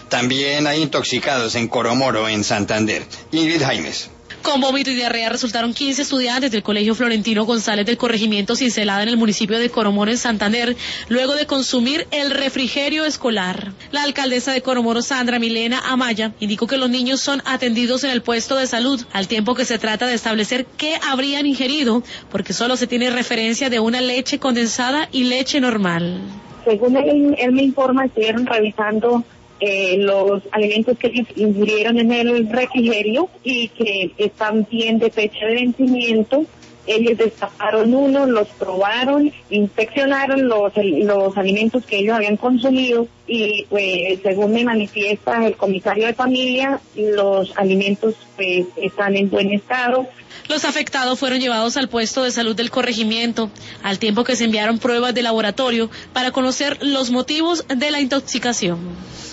También hay intoxicados en Coromoro, en Santander. Ingrid Jaimes. Con vómito y diarrea resultaron 15 estudiantes del Colegio Florentino González del corregimiento Cincelada en el municipio de Coromoro, en Santander, luego de consumir el refrigerio escolar. La alcaldesa de Coromoro, Sandra Milena Amaya, indicó que los niños son atendidos en el puesto de salud, al tiempo que se trata de establecer qué habrían ingerido, porque solo se tiene referencia de una leche condensada y leche normal. Según él me informa, estuvieron revisando los alimentos que ellos ingirieron en el refrigerio y que están bien de fecha de vencimiento. Ellos destaparon uno, los probaron, inspeccionaron los alimentos que ellos habían consumido y pues según me manifiesta el comisario de familia, los alimentos pues están en buen estado. Los afectados fueron llevados al puesto de salud del corregimiento, al tiempo que se enviaron pruebas de laboratorio para conocer los motivos de la intoxicación.